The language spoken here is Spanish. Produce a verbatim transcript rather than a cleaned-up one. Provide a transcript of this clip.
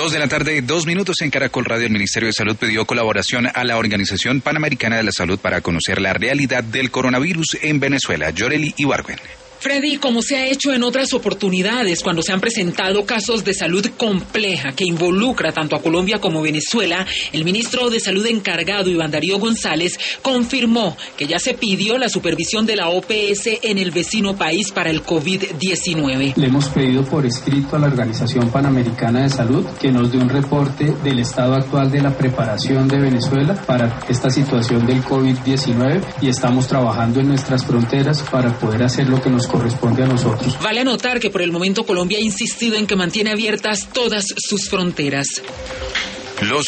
Dos de la tarde, dos minutos en Caracol Radio. El Ministerio de Salud pidió colaboración a la Organización Panamericana de la Salud para conocer la realidad del coronavirus en Venezuela. Yoreli Ibargüen. Freddy, como se ha hecho en otras oportunidades cuando se han presentado casos de salud compleja que involucra tanto a Colombia como Venezuela, el ministro de Salud encargado, Iván Darío González, confirmó que ya se pidió la supervisión de la O P S en el vecino país para el COVID diecinueve. Le hemos pedido por escrito a la Organización Panamericana de Salud que nos dé un reporte del estado actual de la preparación de Venezuela para esta situación del COVID diecinueve y estamos trabajando en nuestras fronteras para poder hacer lo que nos corresponde a nosotros. Vale anotar que por el momento Colombia ha insistido en que mantiene abiertas todas sus fronteras. Los